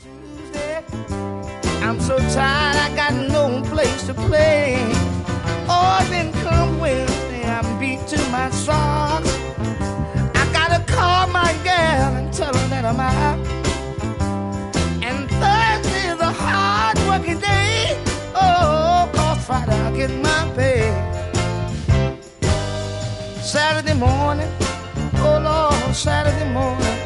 Tuesday, I'm so tired, I got no place to play. Oh, then come Wednesday, I'm beat to my socks. I gotta call my gal and tell her that I'm out. And Thursday is a hard working day. Oh, 'cause Friday I get my pay. Saturday morning, oh Lord, Saturday morning,